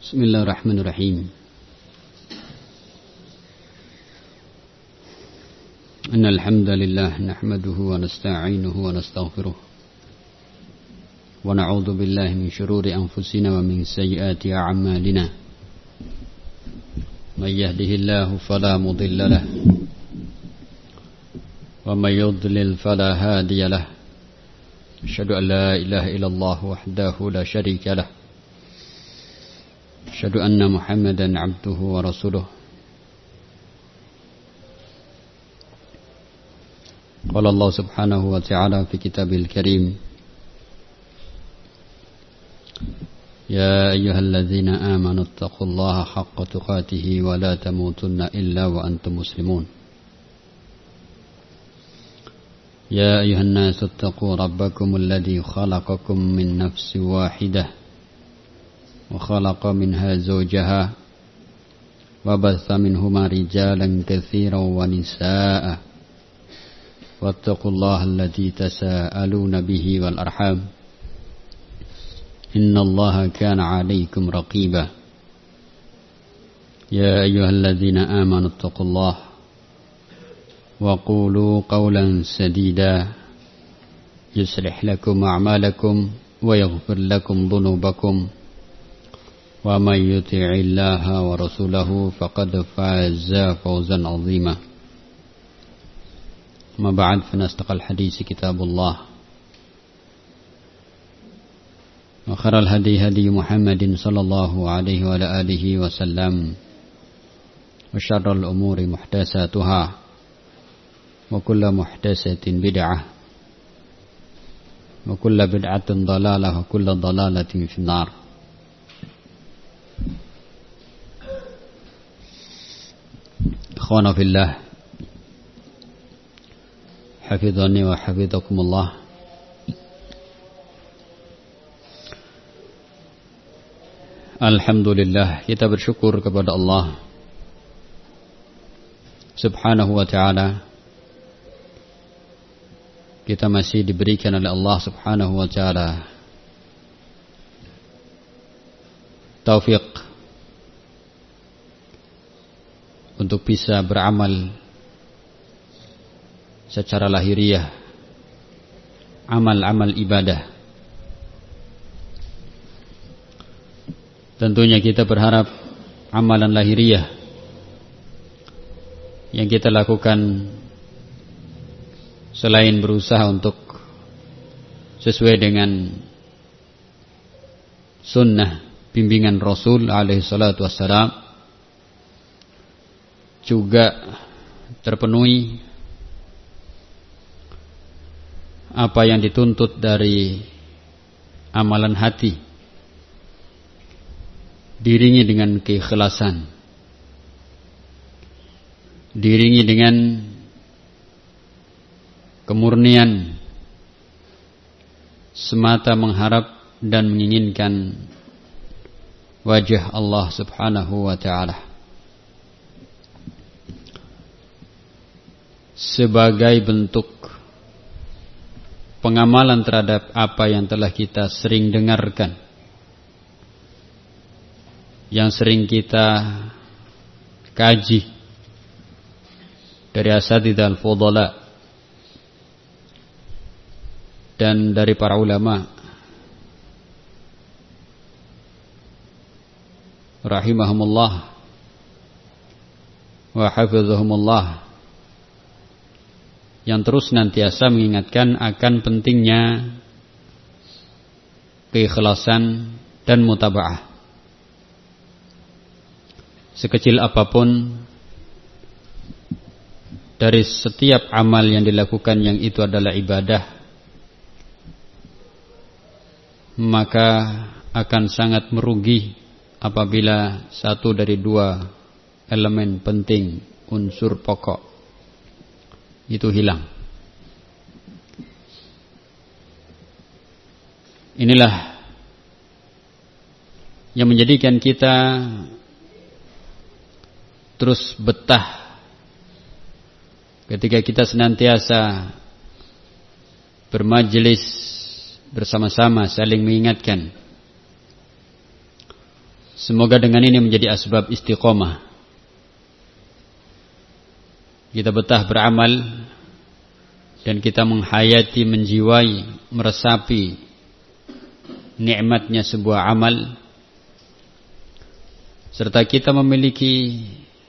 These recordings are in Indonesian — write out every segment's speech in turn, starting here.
Bismillahirrahmanirrahim. Innal hamdalillah nahmaduhu wa nasta'inuhu wa nastaghfiruh. Wa na'udzu billahi min shururi anfusina wa min sayyiati a'malina. May yahdihillahu fala mudilla lahu wa may yudlil fala hadiya lahu. Asyhadu an la ilaha illallah wahdahu la syarika lahu. Asyhadu anna Muhammadan abduhu wa rasuluh. Qala Allah subhanahu wa ta'ala fi kitabil karim. Ya ayyuhalladzina amanu taqullaha haqqa tuqatih wa la tamutunna illa wa antum muslimun. Ya ayyuhan nasu taqu rabbakum alladzi khalaqakum min nafsin wahidah وخلق منها زوجها وبث منهما رجالا كثيرا ونساء واتقوا الله الذي تساءلون به والأرحام إن الله كان عليكم رقيبا يا أيها الذين آمنوا اتقوا الله وقولوا قولا سديدا يصلح لكم أعمالكم ويغفر لكم ذنوبكم ومن يطع الله ورسوله فقد فاز فوزا عظيما. أما بعد فإن أصدق الحديث كتاب الله وخير الهدي هدي محمد صلى الله عليه وعلى آله وسلم وشر الأمور محدثاتها وكل محدثة بدعة وكل بدعة ضلالة وكل ضلالة في النار. Ikhwana fillah, hafidhani wa hafidhakumullah. Alhamdulillah, kita bersyukur kepada Allah subhanahu wa ta'ala. Kita masih diberikan oleh Allah subhanahu wa ta'ala taufik untuk bisa beramal secara lahiriah, amal-amal ibadah. Tentunya kita berharap amalan lahiriah yang kita lakukan selain berusaha untuk sesuai dengan sunnah bimbingan Rasul alaihi salatu wassalam, juga terpenuhi apa yang dituntut dari amalan hati, diiringi dengan keikhlasan, diiringi dengan kemurnian, semata mengharap dan menginginkan wajah Allah subhanahu wa ta'ala. Sebagai bentuk pengamalan terhadap apa yang telah kita sering dengarkan, yang sering kita kaji dari asatidz al-fudala dan dari para ulama rahimahumullah wa hafizahumullah, yang terus nantiasa mengingatkan akan pentingnya keikhlasan dan mutaba'ah. Sekecil apapun dari setiap amal yang dilakukan yang itu adalah ibadah, maka akan sangat merugi apabila satu dari dua elemen penting, unsur pokok itu hilang. Inilah yang menjadikan kita terus betah ketika kita senantiasa bermajelis bersama-sama saling mengingatkan Semoga dengan ini menjadi asbab istiqomah. Kita betah beramal dan kita menghayati, menjiwai, meresapi nikmatnya sebuah amal, serta kita memiliki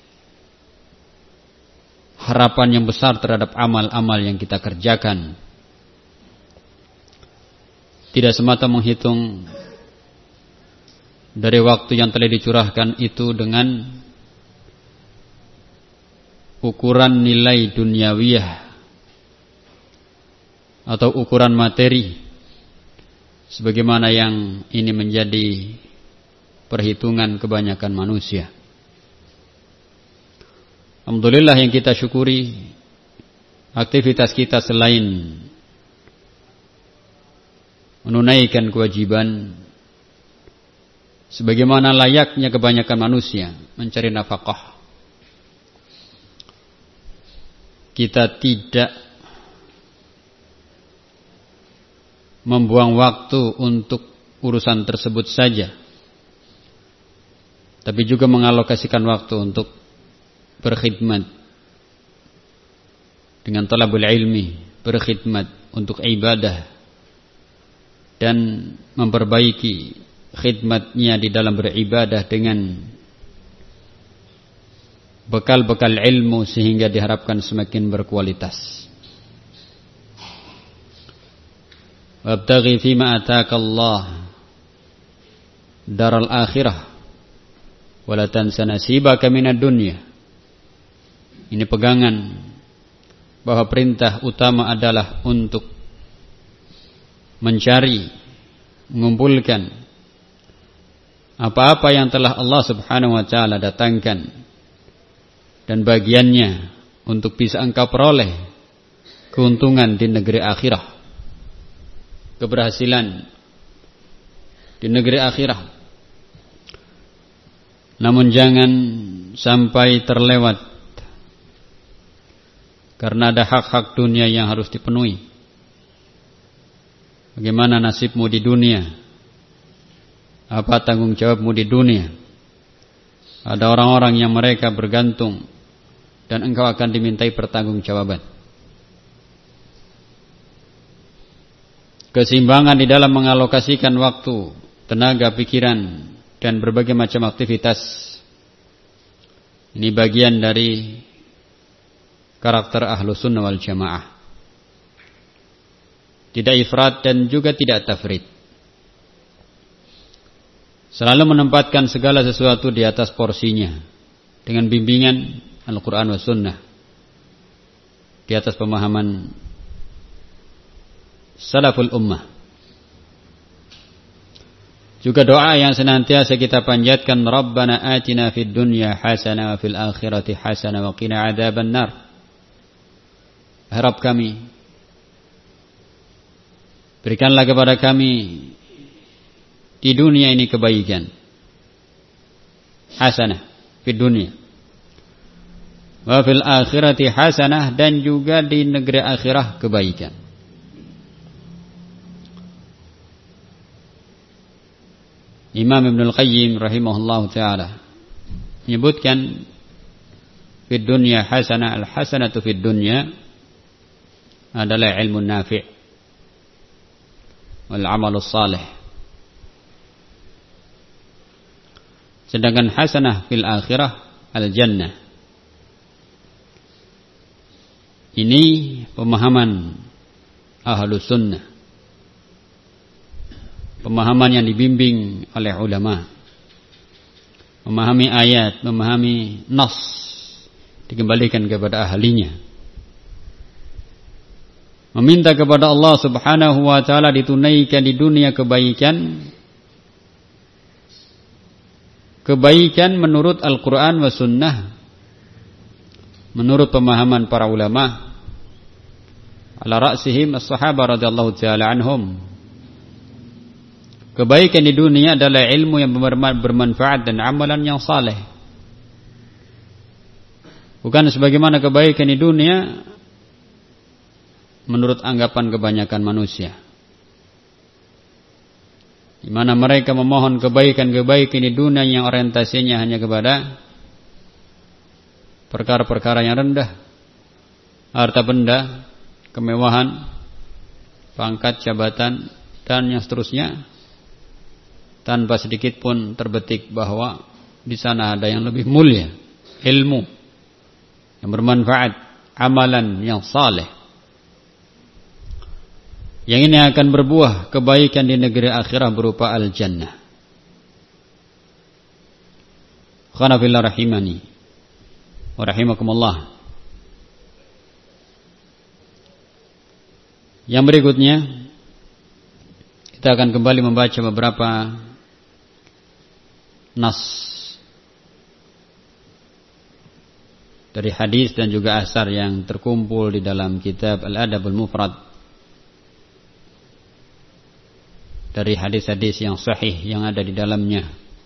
harapan yang besar terhadap amal-amal yang kita kerjakan. Tidak semata menghitung dari waktu yang telah dicurahkan itu dengan ukuran nilai duniawiyah atau ukuran materi, sebagaimana yang ini menjadi perhitungan kebanyakan manusia. Alhamdulillah yang kita syukuri, aktivitas kita selain menunaikan kewajiban sebagaimana layaknya kebanyakan manusia mencari nafkah, kita tidak membuang waktu untuk urusan tersebut saja, tapi juga mengalokasikan waktu untuk berkhidmat dengan talabul ilmi, berkhidmat untuk ibadah, dan memperbaiki khidmatnya di dalam beribadah dengan bekal-bekal ilmu sehingga diharapkan semakin berkualitas. Wabtaghi fima ataka Allah daral akhirah wala tansa nasibaka minad dunya. Ini pegangan bahwa perintah utama adalah untuk mencari, mengumpulkan apa-apa yang telah Allah Subhanahu wa taala datangkan dan bagiannya untuk bisa engkau peroleh keuntungan di negeri akhirah, keberhasilan di negeri akhirah. Namun jangan sampai terlewat karena ada hak-hak dunia yang harus dipenuhi. Bagaimana nasibmu di dunia? Apa tanggung jawabmu di dunia? Ada orang-orang yang mereka bergantung dan engkau akan dimintai pertanggungjawaban. Keseimbangan di dalam mengalokasikan waktu, tenaga, pikiran, dan berbagai macam aktivitas, ini bagian dari karakter Ahlus Sunnah wal Jamaah. Tidak ifrat dan juga tidak tafrit. Selalu menempatkan segala sesuatu di atas porsinya dengan bimbingan Al-Quran wa Sunnah, di atas pemahaman salaful ummah. Juga doa yang senantiasa kita panjatkan, Rabbana atina fid dunya hasanah wa fil akhirati hasanah wa qina adzaban nar. Harap kami, berikanlah kepada kami di dunia ini kebaikan, hasanah fid dunya, wa fil akhirati hasanah, dan juga di negeri akhirah kebaikan. Imam Ibn Al-Qayyim rahimahullah ta'ala menyebutkan fid dunya hasanah, al-hasanatu fid dunya adalah ilmu nafi' wal amalus salih. Sedangkan hasanah fil akhirah al-jannah. Ini pemahaman Ahlus Sunnah, pemahaman yang dibimbing oleh ulama. Memahami ayat, memahami nas, dikembalikan kepada ahlinya. Meminta kepada Allah Subhanahu wa taala ditunaikan di dunia kebaikan, kebaikan menurut Al-Quran wa Sunnah, menurut pemahaman para ulama, ala ra'sihim as-sahabah radhiyallahu ta'ala anhum. Kebaikan di dunia adalah ilmu yang bermanfaat dan amalan yang saleh. Bukan sebagaimana kebaikan di dunia menurut anggapan kebanyakan manusia, di mana mereka memohon kebaikan-kebaikan di dunia yang orientasinya hanya kepada perkara-perkara yang rendah, harta benda, kemewahan, pangkat, jabatan, dan yang seterusnya, tanpa sedikit pun terbetik bahwa di sana ada yang lebih mulia, ilmu yang bermanfaat, amalan yang saleh, yang ini akan berbuah kebaikan di negeri akhirah berupa al-jannah. Khana fillah rahimani wa rahimakumullah. Yang berikutnya kita akan kembali membaca beberapa nas dari hadis dan juga asar yang terkumpul di dalam kitab Al-Adabul Mufrad, dari hadis-hadis yang sahih yang ada di dalamnya.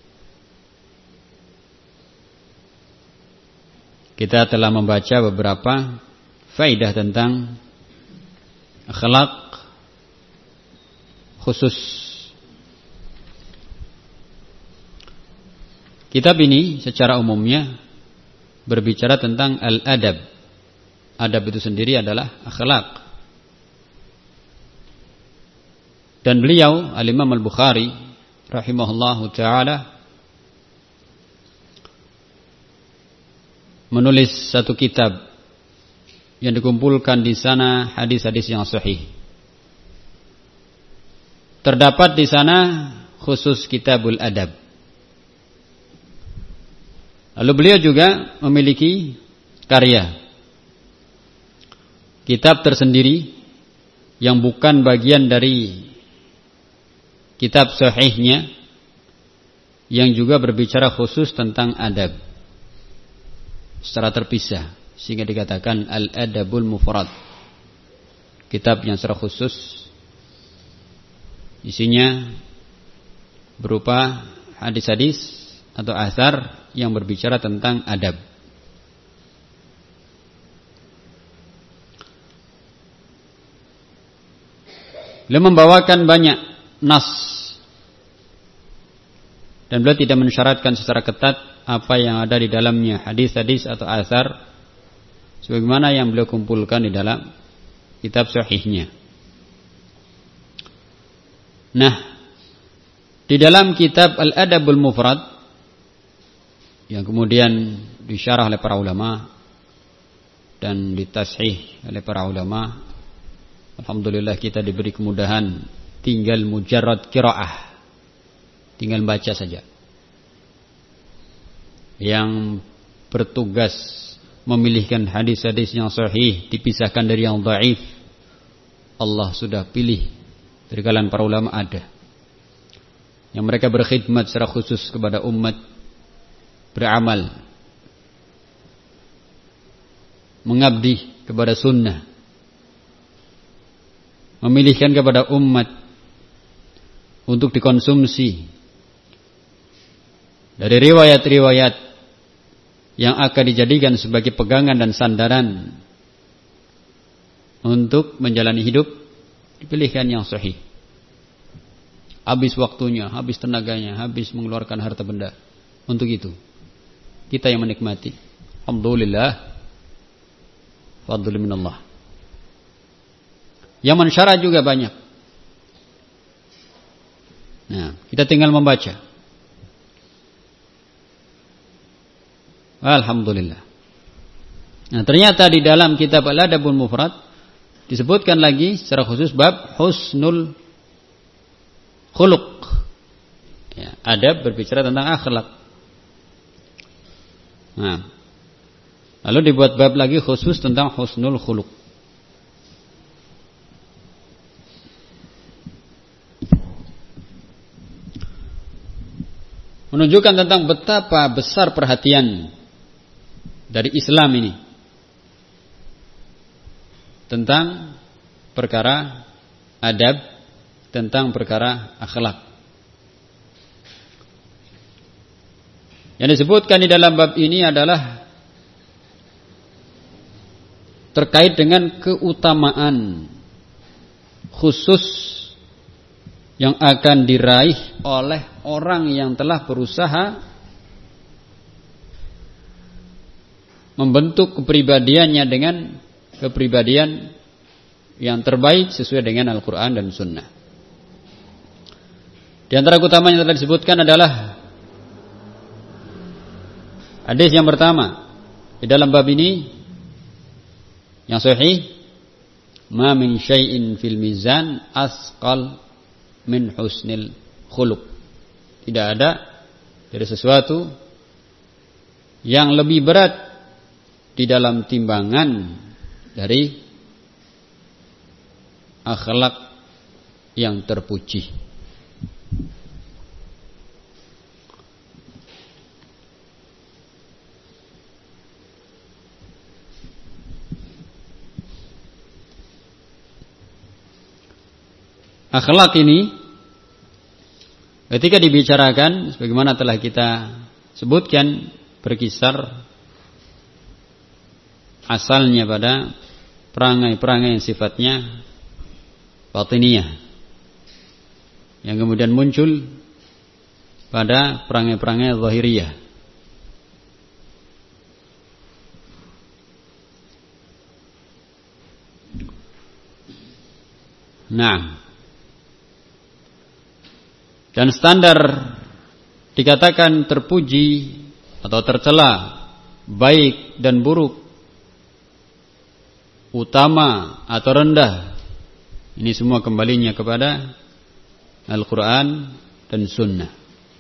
Kita telah membaca beberapa faedah tentang akhlak khusus. Kitab ini secara umumnya berbicara tentang al-adab. Adab itu sendiri adalah akhlak. Dan beliau Al-Imam Al-Bukhari rahimahullahu ta'ala menulis satu kitab yang dikumpulkan di sana hadis-hadis yang sahih. Terdapat di sana khusus Kitabul Adab. Lalu beliau juga memiliki karya kitab tersendiri yang bukan bagian dari kitab sahihnya, yang juga berbicara khusus tentang adab secara terpisah, sehingga dikatakan Al-Adabul Mufrad, kitab yang secara khusus isinya berupa hadis-hadis atau athar yang berbicara tentang adab. Beliau membawakan banyak nas, dan beliau tidak mensyaratkan secara ketat apa yang ada di dalamnya, hadis-hadis atau athar, sebagaimana yang beliau kumpulkan di dalam kitab sahihnya. Nah, di dalam kitab Al-Adabul Mufrad yang kemudian disyarah oleh para ulama dan ditashih oleh para ulama, alhamdulillah kita diberi kemudahan, tinggal mujarrad qiraah, tinggal baca saja. Yang bertugas memilihkan hadis-hadis yang sahih dipisahkan dari yang dhaif, Allah sudah pilih dari kalangan para ulama ada yang mereka berkhidmat secara khusus kepada umat, beramal, mengabdi kepada sunnah, memilihkan kepada umat untuk dikonsumsi dari riwayat-riwayat yang akan dijadikan sebagai pegangan dan sandaran untuk menjalani hidup, dipilihkan yang sahih. Habis waktunya, habis tenaganya, habis mengeluarkan harta benda untuk itu. Kita yang menikmati, alhamdulillah, fadl minallah. Yang mensyarah juga banyak. Nah, kita tinggal membaca. Alhamdulillah. Nah, ternyata di dalam kitab Al-Adabul Mufrad disebutkan lagi secara khusus bab husnul khuluq. Ya, adab berbicara tentang akhlak. Nah, lalu dibuat bab lagi khusus tentang husnul khuluq. Menunjukkan tentang betapa besar perhatian dari Islam ini tentang perkara adab, tentang perkara akhlak. Yang disebutkan di dalam bab ini adalah terkait dengan keutamaan khusus yang akan diraih oleh orang yang telah berusaha membentuk kepribadiannya dengan kepribadian yang terbaik sesuai dengan Al-Quran dan Sunnah. Di antara keutamaan yang telah disebutkan adalah hadis yang pertama di dalam bab ini yang sahih, ma min syai'in fil mizan asqal min husnil khuluq. Tidak ada dari sesuatu yang lebih berat di dalam timbangan dari akhlak yang terpuji. Akhlak ini ketika dibicarakan sebagaimana telah kita sebutkan berkisar asalnya pada perangai-perangai yang sifatnya batiniyah yang kemudian muncul pada perangai-perangai zahiriyah. Nah, dan standar dikatakan terpuji atau tercela, baik dan buruk, utama atau rendah, ini semua kembalinya kepada Al-Quran dan Sunnah.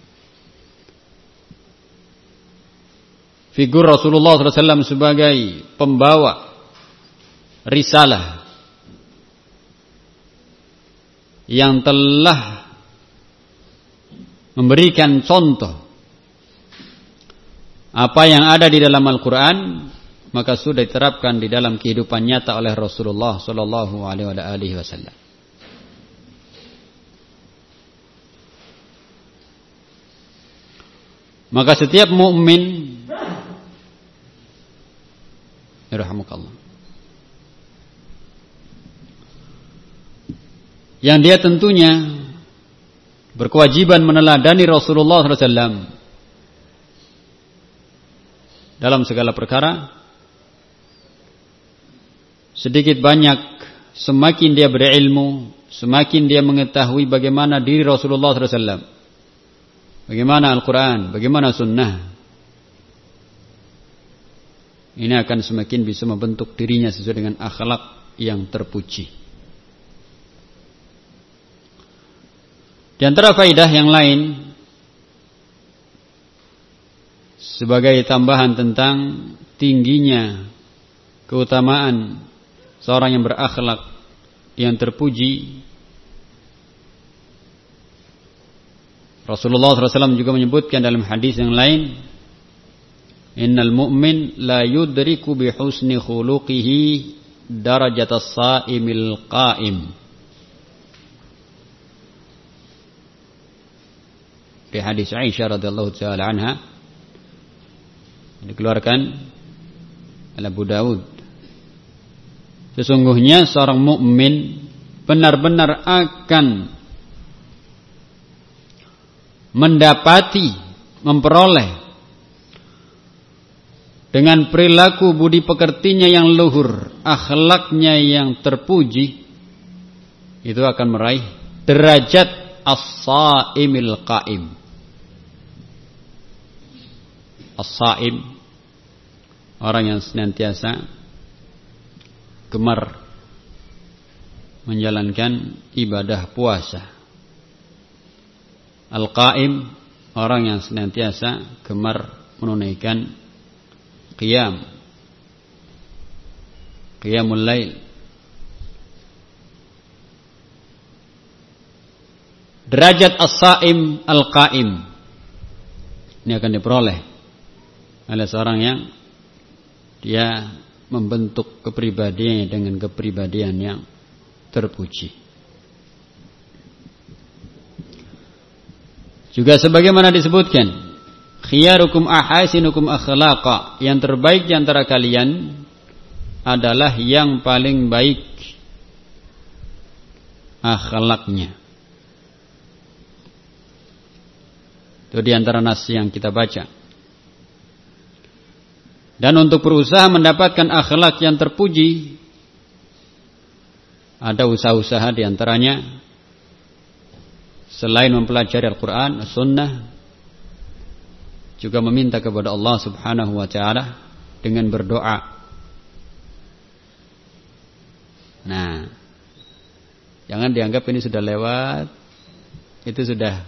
Figur Rasulullah SAW sebagai pembawa risalah yang telah memberikan contoh apa yang ada di dalam Al-Quran, maka sudah diterapkan di dalam kehidupan nyata oleh Rasulullah sallallahu alaihi wasallam. Maka setiap mukmin, yarhamukallah, yang dia tentunya berkewajiban meneladani Rasulullah SAW dalam segala perkara, sedikit banyak semakin dia berilmu, semakin dia mengetahui bagaimana diri Rasulullah SAW, bagaimana Al-Quran, bagaimana Sunnah, ini akan semakin bisa membentuk dirinya sesuai dengan akhlak yang terpuji. Di antara faidah yang lain sebagai tambahan tentang tingginya keutamaan seorang yang berakhlak yang terpuji, Rasulullah SAW juga menyebutkan dalam hadis yang lain, innal mu'min la yudriku bi husni khuluqihi darajatas sa'imil qa'im. Di hadis Aisyah radhiyallahu taala anha dikeluarkan oleh Abu Dawud, sesungguhnya seorang mukmin benar-benar akan mendapati, memperoleh dengan perilaku budi pekertinya yang luhur, akhlaknya yang terpuji, itu akan meraih derajat as-sa'imil qa'im. As-sa'im, orang yang senantiasa gemar menjalankan ibadah puasa. Al-qa'im, orang yang senantiasa gemar menunaikan qiyamul lail. Derajat as-sa'im al-qa'im ini akan diperoleh oleh seorang yang dia membentuk kepribadiannya dengan kepribadian yang terpuji. Juga sebagaimana disebutkan, khiyarukum ahasinukum akhlaqa, yang terbaik di antara kalian adalah yang paling baik akhlaknya. Itu di antara nas yang kita baca. Dan untuk berusaha mendapatkan akhlak yang terpuji, ada usaha-usaha di antaranya selain mempelajari Al-Quran, Sunnah, juga meminta kepada Allah Subhanahu wa Ta'ala dengan berdoa. Nah, jangan dianggap ini sudah lewat, itu sudah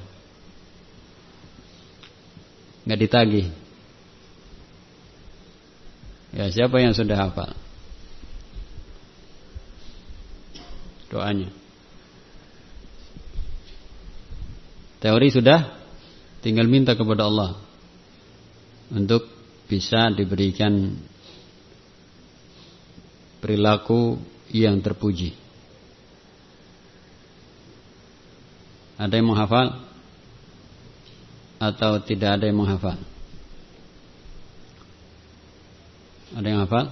nggak ditagih. Ya, siapa yang sudah hafal doanya? Teori sudah, tinggal minta kepada Allah untuk bisa diberikan perilaku yang terpuji. Ada yang menghafal atau tidak ada yang menghafal? Ada yang hafal?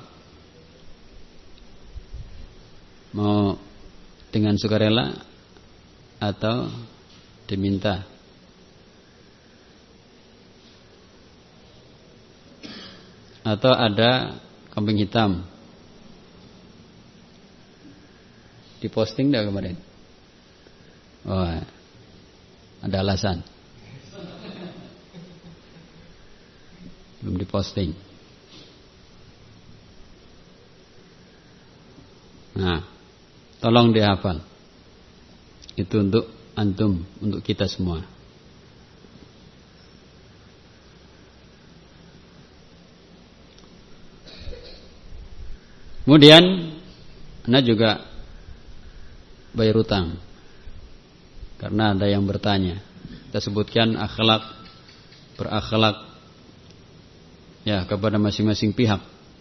Mau dengan sukarela atau diminta? Atau ada kambing hitam? Diposting enggak kemarin? Oh, ada alasan. Belum diposting. Nah, tolong dihafal. Itu untuk antum, untuk kita semua. Kemudian Anda juga bayar utang. Karena ada yang bertanya. Kita sebutkan akhlak, berakhlak ya kepada masing-masing pihak.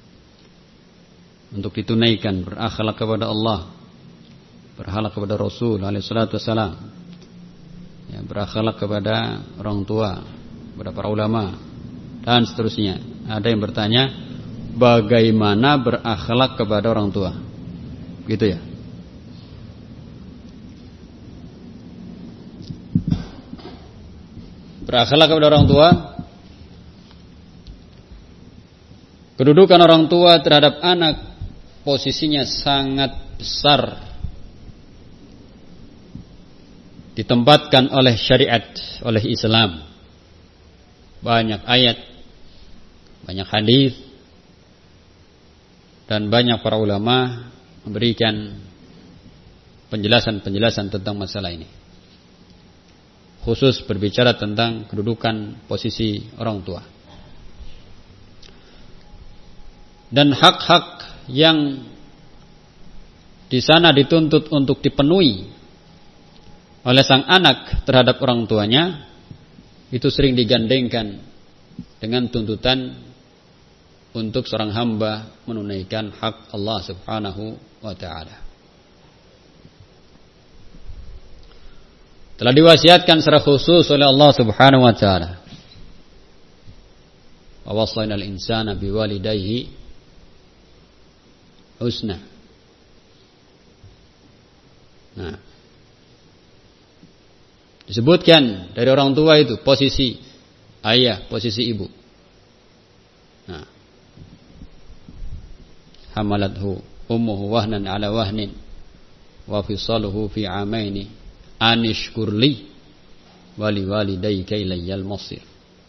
Untuk ditunaikan, berakhlak kepada Allah, berakhlak kepada Rasul alaihi salatu wassalam, ya, berakhlak kepada orang tua, kepada para ulama, dan seterusnya. Ada yang bertanya, bagaimana berakhlak kepada orang tua? Gitu ya. Berakhlak kepada orang tua, kedudukan orang tua terhadap anak posisinya sangat besar, ditempatkan oleh syariat, oleh Islam. Banyak ayat, banyak hadis, dan banyak para ulama memberikan penjelasan-penjelasan tentang masalah ini. Khusus berbicara tentang kedudukan posisi orang tua. Dan hak-hak yang di sana dituntut untuk dipenuhi oleh sang anak terhadap orang tuanya, itu sering digandengkan dengan tuntutan untuk seorang hamba menunaikan hak Allah Subhanahu wa Ta'ala. Telah diwasiatkan secara khusus oleh Allah Subhanahu wa Ta'ala. Wa wasainal insana biwalidayhi husna. Nah, disebutkan dari orang tua itu posisi ayah, posisi ibu. Nah, hamalathu ummuhu wahnan ala wahnin wa fisaluhu fi amaini anishkurli wali walidayka ilayyal masir.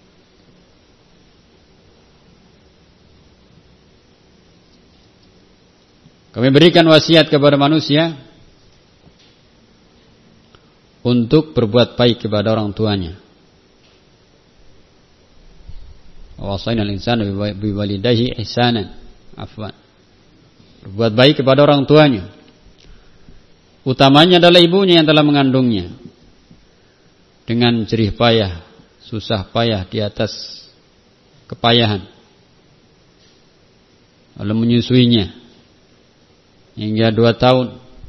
Kami berikan wasiat kepada manusia untuk berbuat baik kepada orang tuanya. Wa wasainal insana biwalidayhi ihsanan. Afwan. Berbuat baik kepada orang tuanya. Utamanya adalah ibunya yang telah mengandungnya. Dengan jerih payah, susah payah di atas kepayahan. Lalu menyusuinya hingga 2 tahun,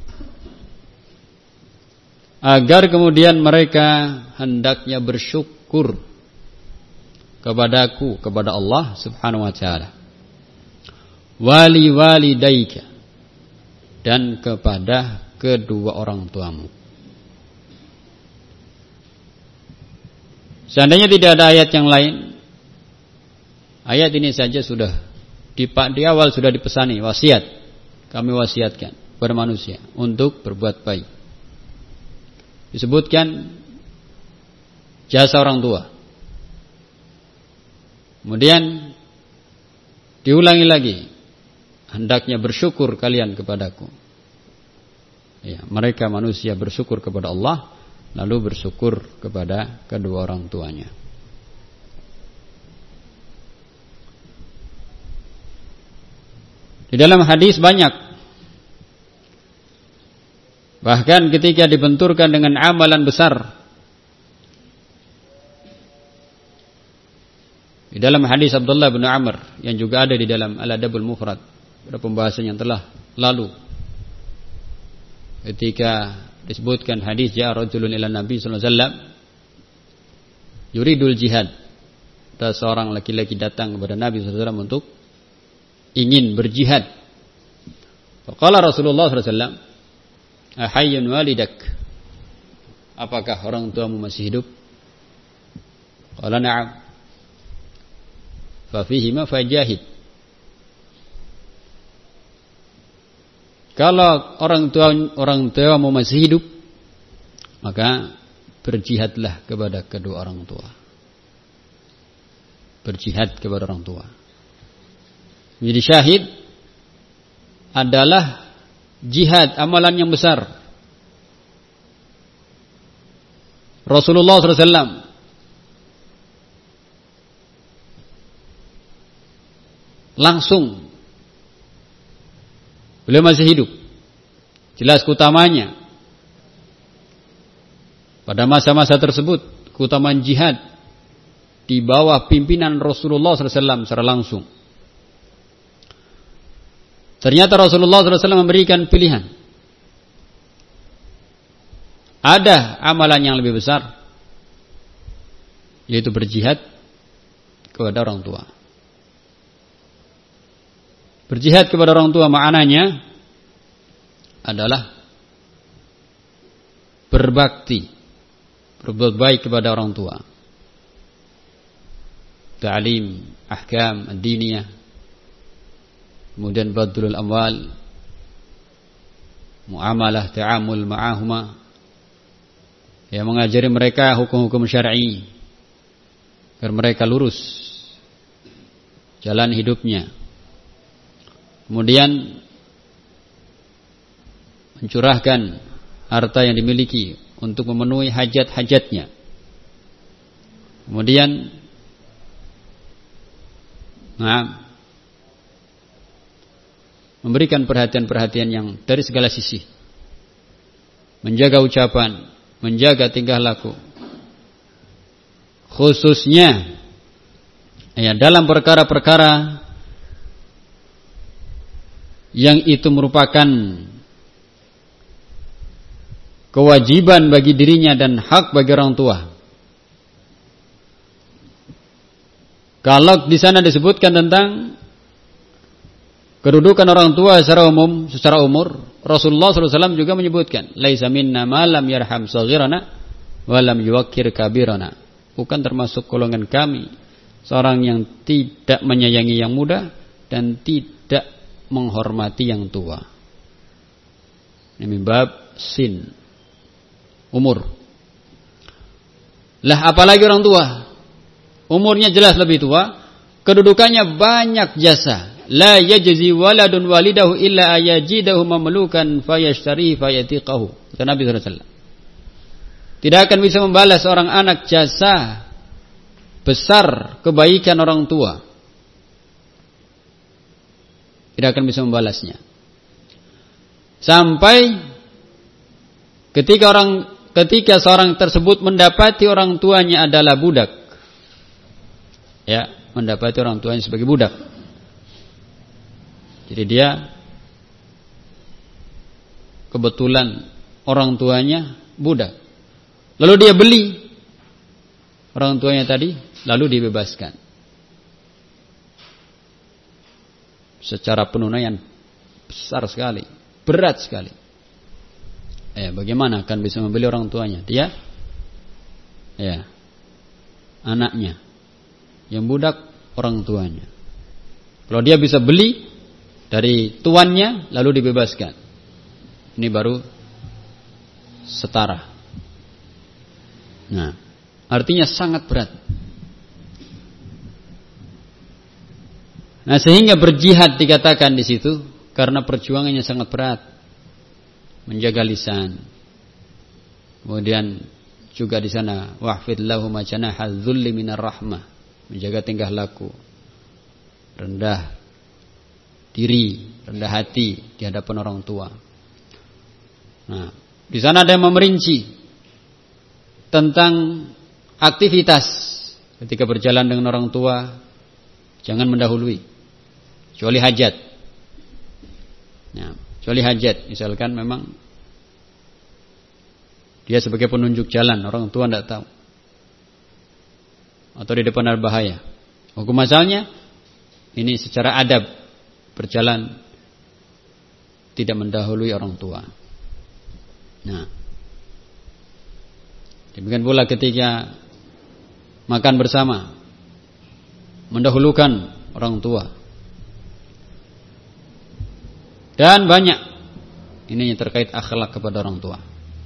agar kemudian mereka hendaknya bersyukur kepadaku, kepada Allah Subhanahu wa Ta'ala, wali walidayka, dan kepada kedua orang tuamu. Seandainya tidak ada ayat yang lain, ayat ini saja sudah di awal sudah dipesani, wasiat. Kami wasiatkan kepada manusia untuk berbuat baik. Disebutkan jasa orang tua. Kemudian diulangi lagi, hendaknya bersyukur kalian kepadaku. Ya, mereka manusia bersyukur kepada Allah, lalu bersyukur kepada kedua orang tuanya. Di dalam hadis banyak, bahkan ketika dibenturkan dengan amalan besar. Di dalam hadis Abdullah bin Amr yang juga ada di dalam Al-Adabul Mufrad, pada pembahasan yang telah lalu, ketika disebutkan hadis ja'a rajulun ila Nabi sallallahu alaihi wasallam yuridul jihad. Ada seorang laki-laki datang kepada Nabi sallallahu alaihi wasallam untuk ingin berjihad. Faqala Rasulullah sallallahu alaihi wasallam, "Ahayyun walidak?" Apakah orang tuamu masih hidup? Qala na'am. Fa fihima fajahid. Kalau orang tuamu masih hidup, maka berjihadlah kepada kedua orang tua. Berjihad kepada orang tua. Menjadi syahid adalah jihad, amalan yang besar. Rasulullah SAW langsung, beliau masih hidup, jelas keutamanya pada masa-masa tersebut, keutamaan jihad di bawah pimpinan Rasulullah SAW secara langsung. Ternyata Rasulullah SAW memberikan pilihan. Ada amalan yang lebih besar, yaitu berjihad kepada orang tua. Berjihad kepada orang tua maknanya adalah berbakti, berbuat baik kepada orang tua. Ta'lim, ahkam ad-diniyah, kemudian badlul amwal, muamalah, ta'amul ma'ahuma, yang mengajari mereka hukum-hukum syar'i agar mereka lurus jalan hidupnya. Kemudian mencurahkan harta yang dimiliki untuk memenuhi hajat-hajatnya. Kemudian memberikan perhatian-perhatian yang dari segala sisi. Menjaga ucapan, menjaga tingkah laku. Khususnya dalam perkara-perkara yang itu merupakan kewajiban bagi dirinya dan hak bagi orang tua. Kalau di sana disebutkan tentang kedudukan orang tua secara umum, secara umur, Rasulullah SAW juga menyebutkan, "Laisa minna ma lam yarham saghirana wa lam yuwaqqir kabirana." Bukan termasuk golongan kami seorang yang tidak menyayangi yang muda dan tidak menghormati yang tua. Ini bab sin, umur. Lah apalagi orang tua, umurnya jelas lebih tua, kedudukannya banyak jasa. La yajzi waladun walidahu illa ayajidahu mamlukan fayashtari fayatiqahu. Kata Nabi SAW. Tidak akan bisa membalas seorang anak jasa besar kebaikan orang tua. Tidak akan bisa membalasnya. Sampai ketika seorang tersebut mendapati orang tuanya adalah budak. Ya, mendapati orang tuanya sebagai budak. Jadi dia kebetulan orang tuanya budak. Lalu dia beli orang tuanya tadi, lalu dibebaskan. Secara penunaian besar sekali, berat sekali. Bagaimana akan bisa membeli orang tuanya? Dia anaknya, yang budak orang tuanya. Kalau dia bisa beli dari tuannya lalu dibebaskan, ini baru setara. Nah, artinya sangat berat. Nah, sehingga berjihad dikatakan di situ karena perjuangannya sangat berat. Menjaga lisan. Kemudian juga di sana wahfid lahum janaha dzulli minar rahmah, menjaga tingkah laku, rendah diri, rendah hati di hadapan orang tua. Nah, di sana ada yang memerinci tentang aktivitas ketika berjalan dengan orang tua, jangan mendahului kecuali hajat. Nah, kecuali hajat, misalkan memang dia sebagai penunjuk jalan, orang tua tidak tahu, atau di depan ada bahaya. Hukum asalnya ini secara adab berjalan tidak mendahului orang tua. Nah, demikian pula ketika makan bersama, mendahulukan orang tua. Dan banyak ini yang terkait akhlak kepada orang tua.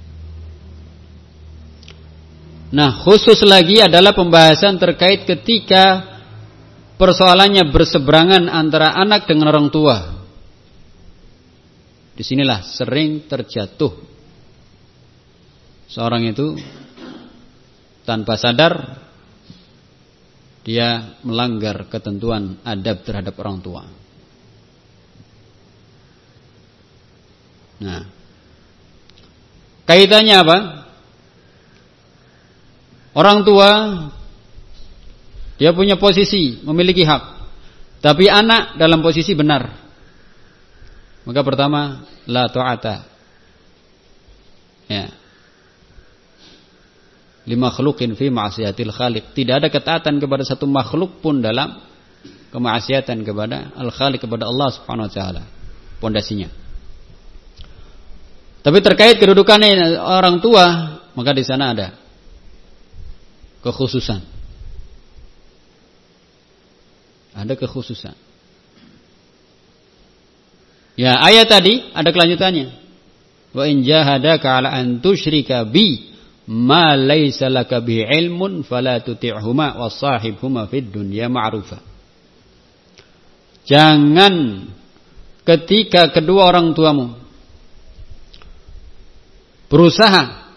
Nah, khusus lagi adalah pembahasan terkait ketika persoalannya berseberangan antara anak dengan orang tua. Disinilah sering terjatuh seorang itu tanpa sadar dia melanggar ketentuan adab terhadap orang tua. Nah, kaitannya apa? Orang tua dia punya posisi, memiliki hak, tapi anak dalam posisi benar. Maka pertama, la ta'ata. Ya. Li makhluqin fi ma'siyatil khaliq. Tidak ada ketaatan kepada satu makhluk pun dalam kemaksiatan kepada al-khaliq, kepada Allah Subhanahu wa taala. Pondasinya. Tapi terkait kedudukannya orang tua, maka di sana ada kekhususan. Ada kekhususan. Ya, ayat tadi ada kelanjutannya. Wa in jahadaka 'ala an tusyrika bi ma laysa laka bi ilmun fala tuti'huma wa sahibhuma fid dunya ma'rufa. Jangan ketika kedua orang tuamu berusaha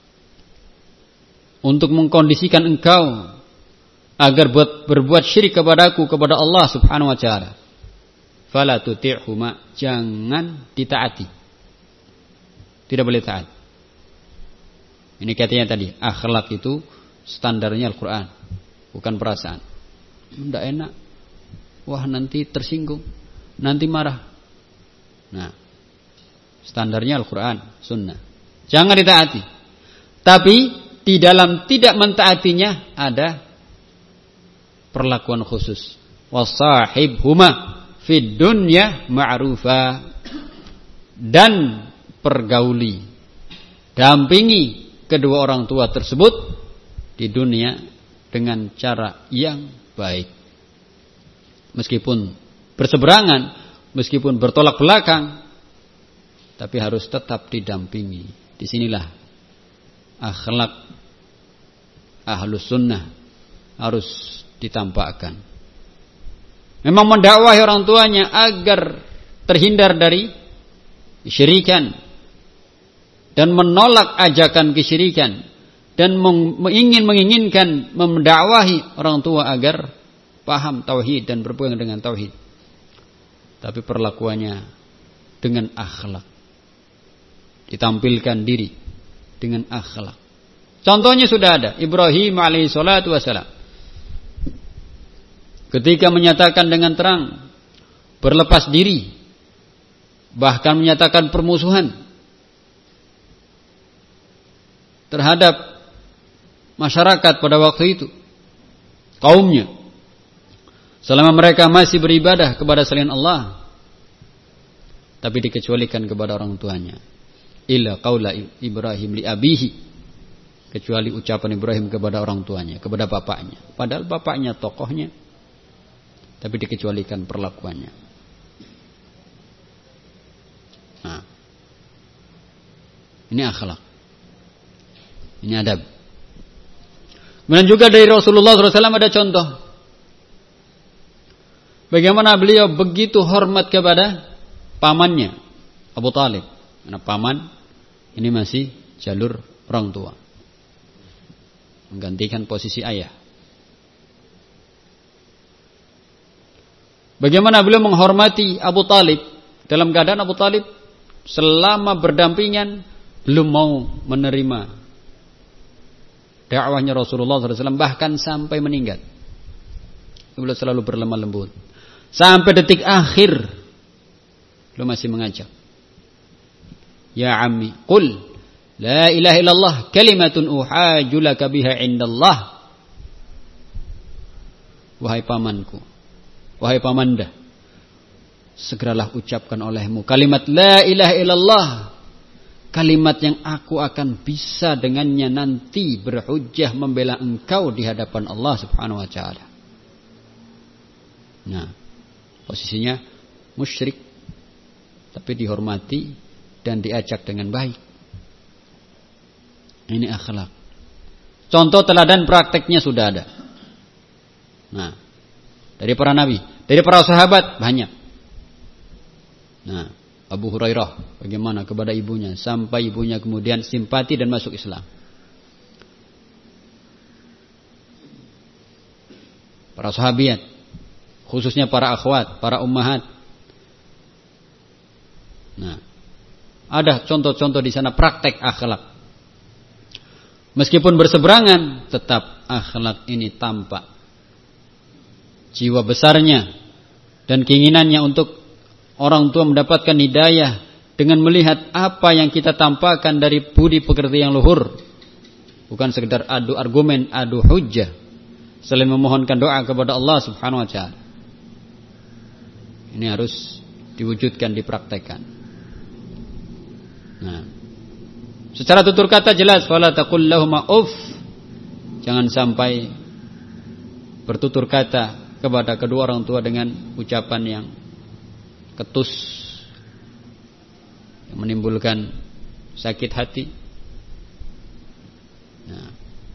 untuk mengkondisikan engkau agar berbuat syirik kepadaku, kepada Allah Subhanahu wa taala, fala tuti'huma, jangan ditaati. Tidak boleh taat. Ini katanya tadi, akhlak itu standarnya Al-Qur'an, bukan perasaan. Tidak enak. Wah, nanti tersinggung, nanti marah. Nah, standarnya Al-Qur'an, sunnah. Jangan ditaati. Tapi di dalam tidak mentaatinya ada perlakuan khusus. Wasahibhuma fid dunya ma'rufa. Dan pergauli, dampingi kedua orang tua tersebut di dunia dengan cara yang baik. Meskipun berseberangan, meskipun bertolak belakang, tapi harus tetap didampingi. Disinilah akhlak ahlus sunnah harus ditampakkan. Memang mendakwahi orang tuanya agar terhindar dari kesyirikan dan menolak ajakan kesyirikan dan menginginkan mendakwahi orang tua agar paham tauhid dan berpegang dengan tauhid. Tapi perlakuannya dengan akhlak. Ditampilkan diri dengan akhlak. Contohnya sudah ada, Ibrahim alaihi salatu wassalam. Ketika menyatakan dengan terang berlepas diri, bahkan menyatakan permusuhan terhadap masyarakat pada waktu itu, kaumnya, selama mereka masih beribadah kepada selain Allah, tapi dikecualikan kepada orang tuanya. Illa qaula Ibrahim li abihi, kecuali ucapan Ibrahim kepada orang tuanya, kepada bapaknya. Padahal bapaknya tokohnya, tapi dikecualikan perlakuannya. Nah, ini akhlak, ini adab. Kemudian juga dari Rasulullah SAW ada contoh bagaimana beliau begitu hormat kepada pamannya Abu Talib. Karena paman ini masih jalur orang tua, menggantikan posisi ayah. Bagaimana beliau menghormati Abu Talib dalam keadaan Abu Talib selama berdampingan belum mau menerima dakwahnya Rasulullah SAW, bahkan sampai meninggal. Beliau selalu berlemah lembut. Sampai detik akhir beliau masih mengajak. Ya ammi, qul la ilaha illallah kalimatun uhaju laka biha indallah. Wahai pamanku, wahai pamanda, segeralah ucapkan olehmu kalimat la ilaha illallah, kalimat yang aku akan bisa dengannya nanti berhujjah membela engkau di hadapan Allah Subhanahu wa taala. Nah, posisinya musyrik tapi dihormati dan diajak dengan baik. Ini akhlak. Contoh teladan prakteknya sudah ada. Nah, dari para nabi, dari para sahabat banyak. Nah, Abu Hurairah bagaimana kepada ibunya sampai ibunya kemudian simpati dan masuk Islam. Para sahabiat, khususnya para akhwat, para ummahat. Nah, ada contoh-contoh di sana praktek akhlak. Meskipun berseberangan, tetap akhlak ini tampak. Jiwa besarnya dan keinginannya untuk orang tua mendapatkan hidayah dengan melihat apa yang kita tampakkan dari budi pekerti yang luhur. Bukan sekedar adu argumen, adu hujjah. Selain memohonkan doa kepada Allah Subhanahu wa taala. Ini harus diwujudkan, dipraktekkan. Nah, secara tutur kata jelas, fala taqul lahum uff. Jangan sampai bertutur kata kepada kedua orang tua dengan ucapan yang ketus, yang menimbulkan sakit hati. Nah,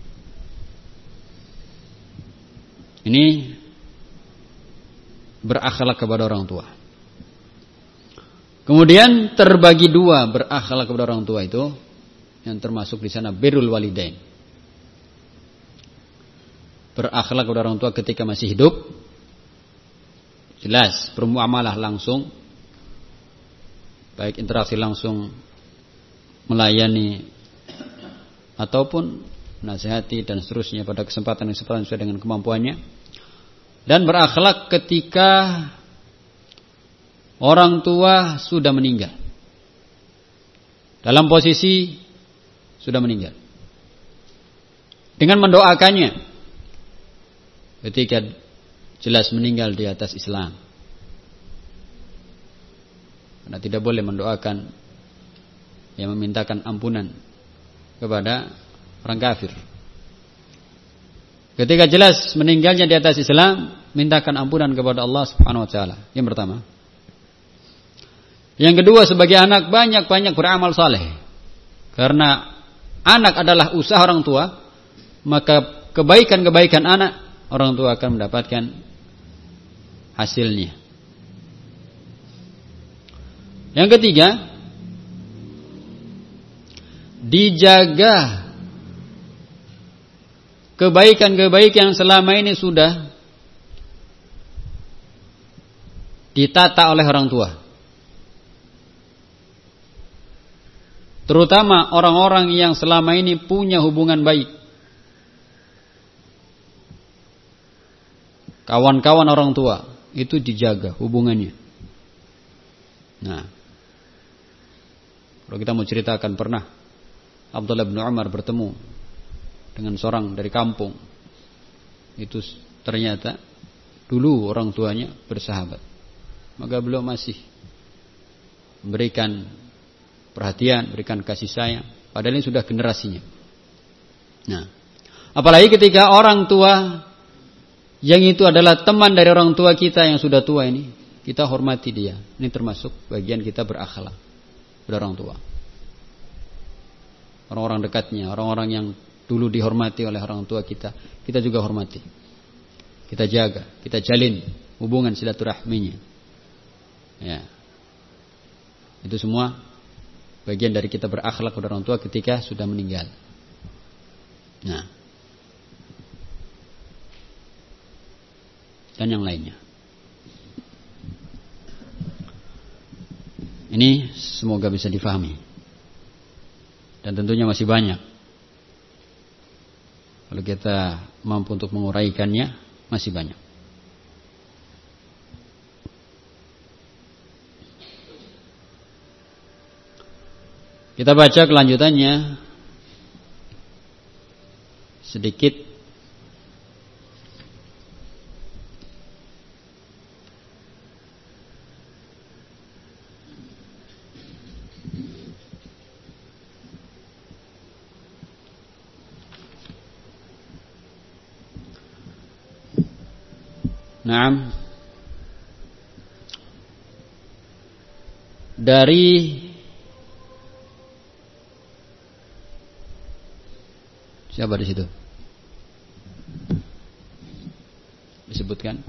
ini berakhlak kepada orang tua. Kemudian terbagi dua berakhlak kepada orang tua itu, yang termasuk di sana birrul walidain. Berakhlak kepada orang tua ketika masih hidup, jelas bermuamalah langsung, baik interaksi langsung, melayani ataupun nasihati dan seterusnya pada kesempatan sesuai dengan kemampuannya. Dan berakhlak ketika orang tua sudah meninggal, dalam posisi sudah meninggal, dengan mendoakannya ketika jelas meninggal di atas Islam. Karena tidak boleh mendoakan yang memintakan ampunan kepada orang kafir. Ketika jelas meninggalnya di atas Islam, mintakan ampunan kepada Allah Subhanahu wa taala. Yang pertama. Yang kedua, sebagai anak banyak-banyak beramal saleh. Karena anak adalah usaha orang tua, maka kebaikan-kebaikan anak, orang tua akan mendapatkan hasilnya. Yang ketiga, dijaga kebaikan-kebaikan yang selama ini sudah ditata oleh orang tua. Terutama orang-orang yang selama ini punya hubungan baik. Kawan-kawan orang tua itu dijaga hubungannya. Nah, kalau kita mau ceritakan, pernah Abdullah bin Umar bertemu dengan seorang dari kampung. Itu ternyata dulu orang tuanya bersahabat. Maka beliau masih memberikan perhatian, berikan kasih sayang. Padahal ini sudah generasinya. Nah, apalagi ketika orang tua yang itu adalah teman dari orang tua kita yang sudah tua ini, kita hormati dia. Ini termasuk bagian kita berakhlak pada orang tua. Orang-orang dekatnya, orang-orang yang dulu dihormati oleh orang tua kita, kita juga hormati. Kita jaga, kita jalin hubungan silaturahminya. Ya. Itu semua bagian dari kita berakhlak pada orang tua ketika sudah meninggal. Nah, dan yang lainnya. Ini semoga bisa difahami. Dan tentunya masih banyak. Kalau kita mampu untuk menguraikannya, masih banyak. Kita baca kelanjutannya sedikit. Naam. Dari siapa di situ? Disebutkan.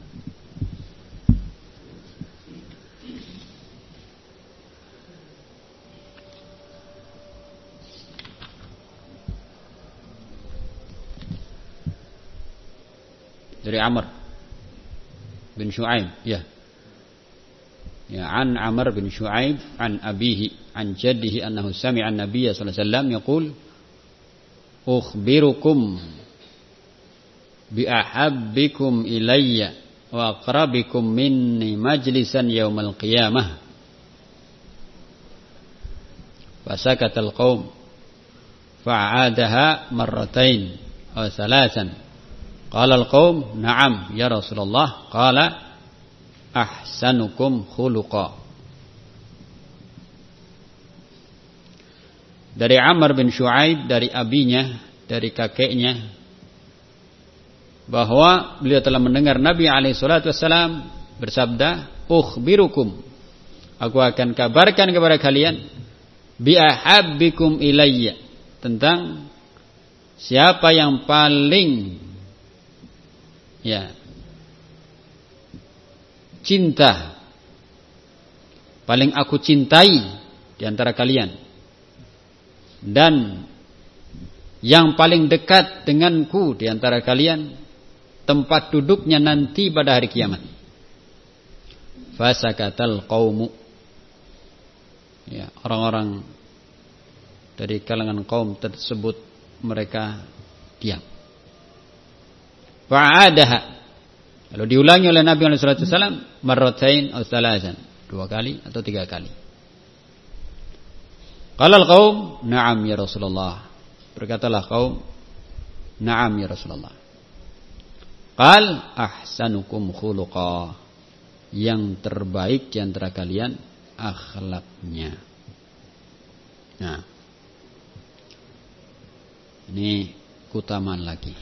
Dari Amr bin Shu'aib, ya. Ya, an Amr bin Shu'aib an abihi an jaddihi annahu sami'a an-nabiy sallallahu alaihi wasallam yaqul ukhbirukum bi ahabbikum ilayya wa aqrabikum minni majlisan yaumal qiyamah. Fasakatal qaum fa'adaha marratain aw thalathan. Qala al-qaum na'am ya Rasulullah. Qala ahsanukum khuluqa. Dari Amr bin Shu'aib, dari abinya, dari kakeknya, bahwa beliau telah mendengar Nabi SAW bersabda, ukhbirukum, aku akan kabarkan kepada kalian, bi ahabbikum ilayya, tentang siapa yang paling cinta, paling aku cintai di antara kalian, dan yang paling dekat denganku di antara kalian, tempat duduknya nanti pada hari kiamat. Fasakatal qaumu, ya, orang-orang dari kalangan kaum tersebut mereka diam. Fa'adaha, lalu diulangi oleh Nabi SAW marratain atau thalathan, 2 kali atau 3 kali. Qala al-qaum na'am ya Rasulullah, berkatalah kaum na'am ya Rasulullah. Qal ahsanukum khuluqa, yang terbaik di antara kalian akhlaknya. Nah, ini keutamaan lagi.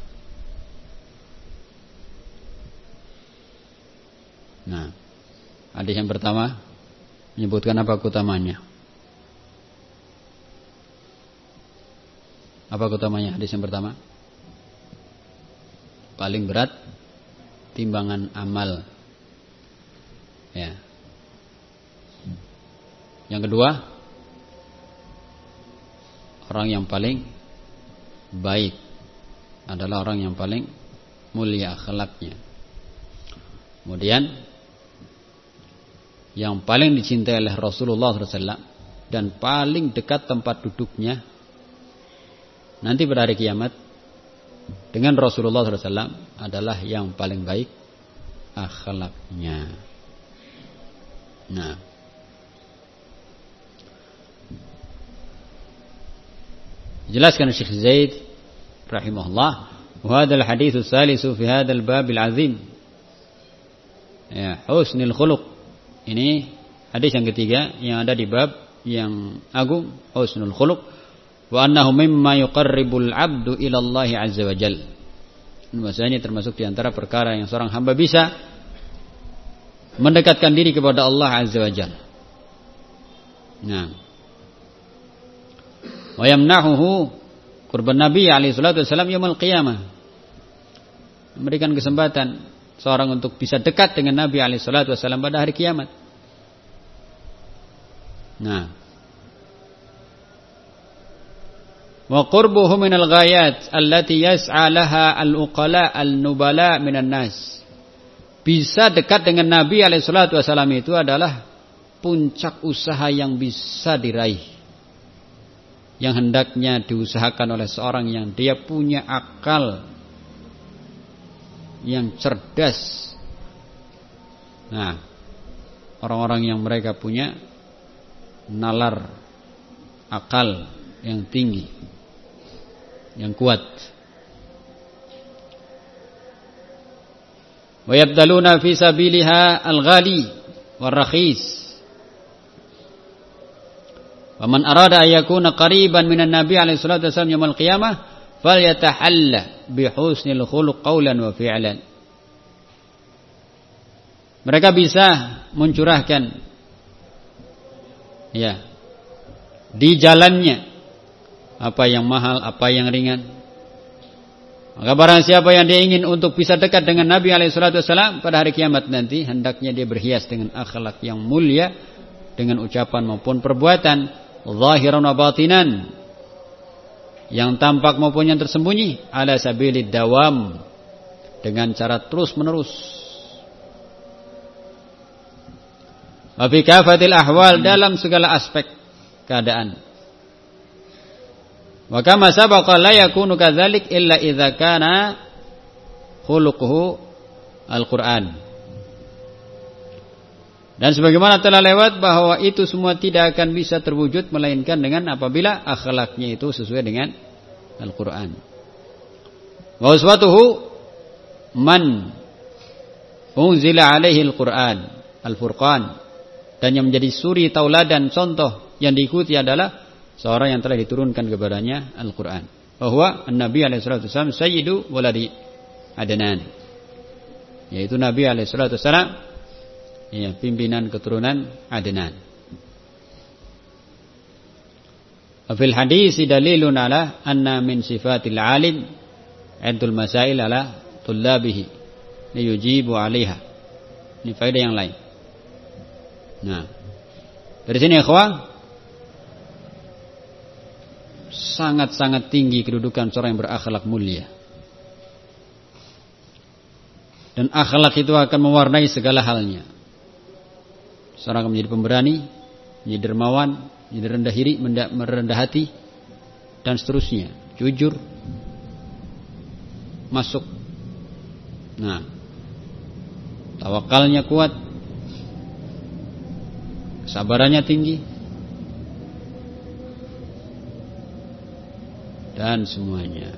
Nah, hadis yang pertama menyebutkan apa keutamaannya? Apa keutamanya hadis yang pertama? Paling berat timbangan amal. Ya. Yang kedua, orang yang paling baik adalah orang yang paling mulia akhlaknya. Kemudian yang paling dicintai oleh Rasulullah SAW dan paling dekat tempat duduknya nanti pada hari kiamat dengan Rasulullah SAW adalah yang paling baik akhlaknya. Nah, jelaskan Syekh Zaid rahimahullah, wa hadzal hadits tsalisu fi hadzal babil azim, ya, husnul khuluq. Ini hadis yang ketiga yang ada di bab yang agung, husnul khuluq. wa annahu mimma yuqarribul 'abdu ila Allah azza wa jalla. Maksudnya termasuk di antara perkara yang seorang hamba bisa mendekatkan diri kepada Allah azza wa jalla. Nah, wa yamnahuhu qurban Nabi alaihi salatu wasallam yaumil qiyamah. Memberikan kesempatan seorang untuk bisa dekat dengan Nabi alaihi salatu wasallam pada hari kiamat. Nah, wa qurbuhu minal ghayat allati yas'a laha al-uqala al-nubala minan nas. Bisa dekat dengan Nabi alaihi salatu wasallam itu adalah puncak usaha yang bisa diraih, yang hendaknya diusahakan oleh seorang yang dia punya akal yang cerdas. Nah, orang-orang yang mereka punya nalar akal yang tinggi, yang kuat. Wa yabdaluna fi sabiliha al-ghali war-rakhis. Wa man arada an yakuna qariban minan nabi alaihi salatu wasallam yaumil qiyamah falyatahalla bi husnil khuluq qawlan wa fi'lan. Mereka bisa mencurahkan ya di jalannya apa yang mahal, apa yang ringan. Maka barang siapa yang dia ingin untuk bisa dekat dengan Nabi alaihi salatu wasallam pada hari kiamat nanti, hendaknya dia berhias dengan akhlak yang mulia, dengan ucapan maupun perbuatan, zahiran wa batinan, yang tampak maupun yang tersembunyi, ala sabilid dawam, dengan cara terus menerus. Wa fi kafatil ahwal, dalam segala aspek keadaan. Wa kama sabaqa la yakunu kadzalik illa idza kana khuluquhu al-Qur'an. Dan sebagaimana telah lewat bahwa itu semua tidak akan bisa terwujud melainkan dengan apabila akhlaknya itu sesuai dengan Al-Qur'an. Wa uswatuhu man unzila alaihi al-Qur'an al-Furqan. Dan yang menjadi suri tauladan contoh yang diikuti adalah seorang yang telah diturunkan kepadanya Al-Quran. Bahwa Nabi alaihissalatu wassalam sayyidu waladi Adnan, yaitu Nabi alaihissalatu wassalam ya, pimpinan keturunan Adnan. Fil hadis dalilun ala anna min sifatil alim adul masail ala tullabihi liyujibu alaiha. Ini faedah yang lain. Nah, dari sini ikhwah, sangat-sangat tinggi kedudukan seorang yang berakhlak mulia. Dan akhlak itu akan mewarnai segala halnya. Seorang akan menjadi pemberani, menjadi dermawan, menjadi rendah diri, merendah hati, dan seterusnya. Jujur, masuk. Nah, tawakalnya kuat, kesabarannya tinggi, dan semuanya.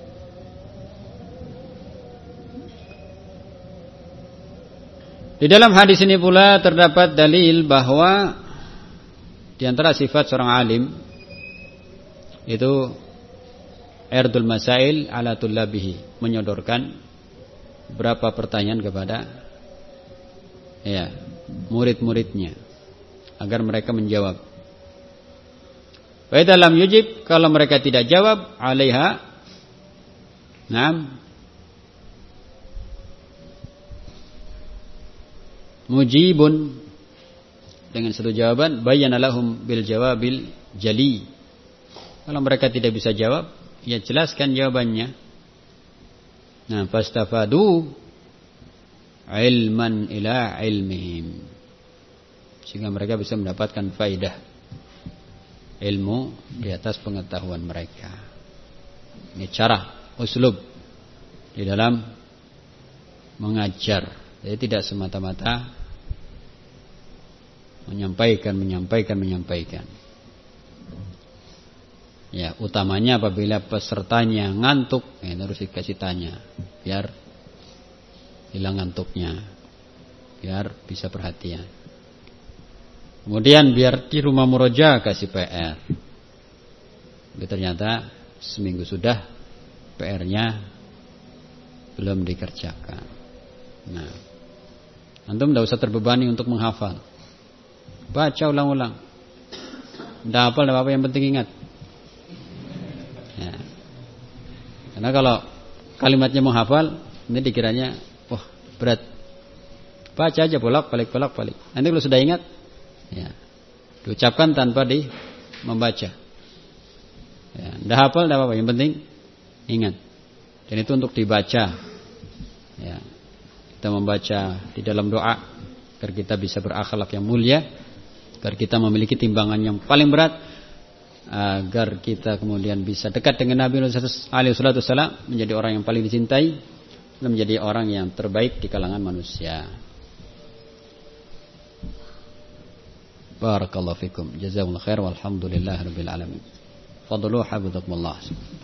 Di dalam hadis ini pula terdapat dalil bahwa di antara sifat seorang alim itu ardul masail ala tullabihi, menyodorkan beberapa pertanyaan kepada ya, murid-muridnya agar mereka menjawab. Wa dalam yujib, kalau mereka tidak jawab, alaiha, mujibun, dengan satu jawaban, bayyana lahum bil jawabil jali. Kalau mereka tidak bisa jawab, ya jelaskan jawabannya. Nah, fastafadu ilman ila ilmihim, sehingga mereka bisa mendapatkan faidah ilmu di atas pengetahuan mereka. Ini cara, uslub di dalam mengajar. Jadi tidak semata-mata menyampaikan. Ya, utamanya apabila pesertanya ngantuk, ya harus dikasih tanya biar hilang ngantuknya, biar bisa perhatian. Kemudian biar di rumah murojaah kasih PR. Tapi ternyata seminggu sudah PR-nya belum dikerjakan. Nah, antum tidak usah terbebani untuk menghafal. Baca ulang-ulang. Tidak hafal, tidak apa-apa, yang penting ingat. Ya. Karena kalau kalimatnya menghafal, ini dikiranya wah berat. Baca aja bolak-balik. Nanti kalau sudah ingat, ya, diucapkan tanpa membaca. Ya, tidak hafal, tidak apa-apa, yang penting ingat. Dan itu untuk dibaca. Ya, kita membaca di dalam doa agar kita bisa berakhlak yang mulia, agar kita memiliki timbangan yang paling berat, agar kita kemudian bisa dekat dengan Nabi alaihi wasallam, menjadi orang yang paling dicintai dan menjadi orang yang terbaik di kalangan manusia. Barakallahu fikum. Jazakumullahu khair walhamdulillahirabbil alamin. Fadlu hafizakumullah.